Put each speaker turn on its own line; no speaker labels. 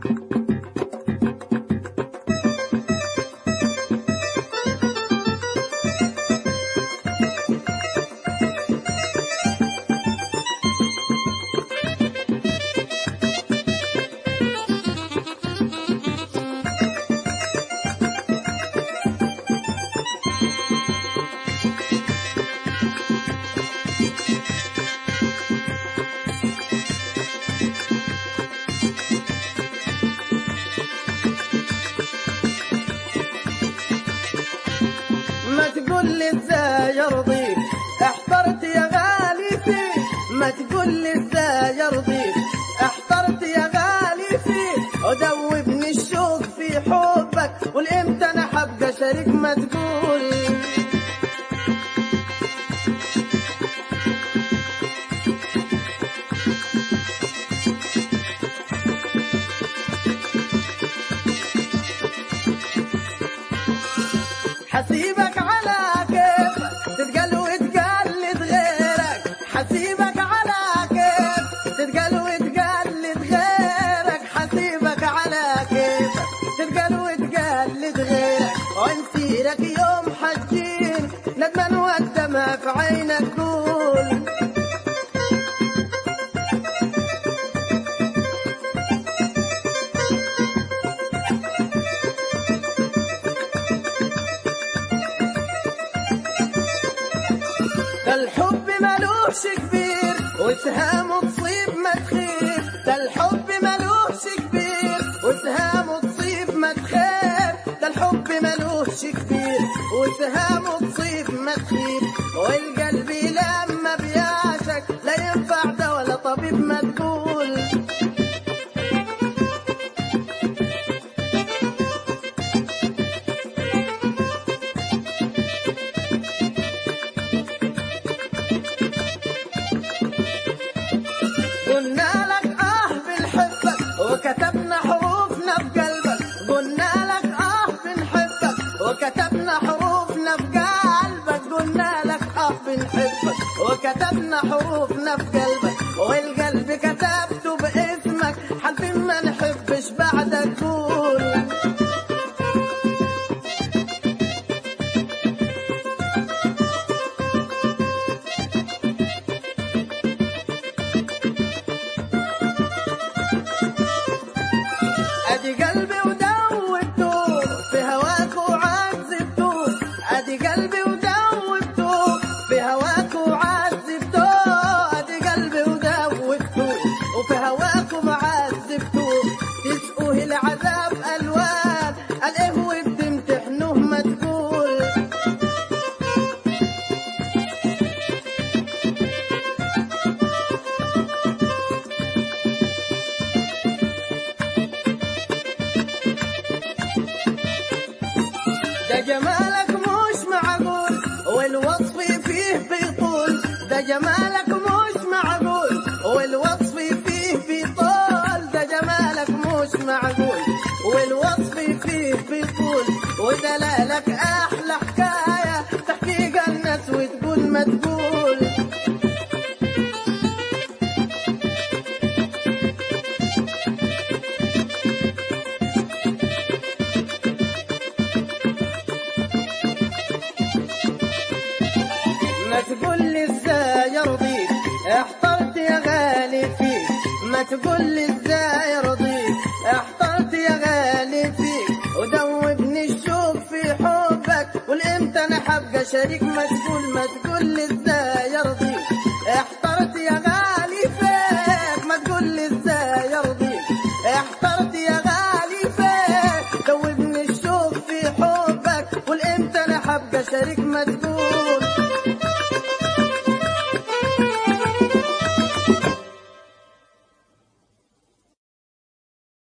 ما تقول لي ازاي ارضيك احترت يا غالي فيك، ما تقول لي ازاي ارضيك احترت يا غالي فيك، ودوبني الشوق في حبك والامتى انا حبقى شريك. ما تقول حسيبك على كيفك تتقل وتقلد غيرك، حسيبك على كيفك تتقل وتقلد غيرك، حسيبك على كيفك تتقل وتقلد غيرك، وانسيرك يوم حجين ندما والدمع في عينك. قول ده الحب ملوش كبير وسهامه تصيب ما تخيب، ده الحب ملوش كبير وسهامه تصيب ما تخيب، ده الحب ملوش كبير وسهامه تصيب ما تخيب، والقلب لما بيعشق لا ينفع ده ولا طبيب. ما تقول قلنا لك بنحبك وكتبنا حروفنا في قلبك، قلنا لك بنحبك وكتبنا حروفنا في قلبك، قلنا لك بنحبك وكتبنا حروفنا في قلبك، والقلب كتبته باسمك حالفين ما نحبش بعدك. قول ادي قلبي ودوبته في هواك وعذبته، ادي قلبي ودوبته في هواك وعذبته، ادي قلبي ودوبته وفي هواك وعذبته، تسقوه العذاب الوان الايه وبتمتحنوه. ما تقول ده جمالك مش معقول والوصف فيه بيطول، ده جمالك مش معقول والوصف فيه بيطول، ده جمالك مش معقول والوصف فيه بيطول، ودلالك احلى حكايه تحكيها الناس وتقول. ما تقول ما تقول لي ازاي ارضيك احترت يا غالي فيك، ما تقول لي ازاي ارضيك احترت يا غالي فيك، ودوبني الشوق في حبك والامتى انا حبقى شريك. ما تقول لي ازاي ارضيك